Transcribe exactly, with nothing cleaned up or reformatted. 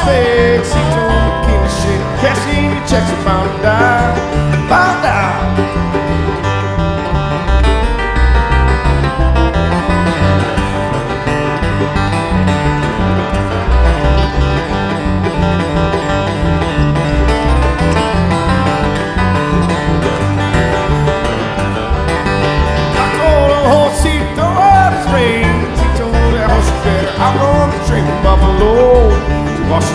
fix. He told me keep the shit. Cashing your checks are bound to die, bound to die. Outrun the train from Buffalo to Washington.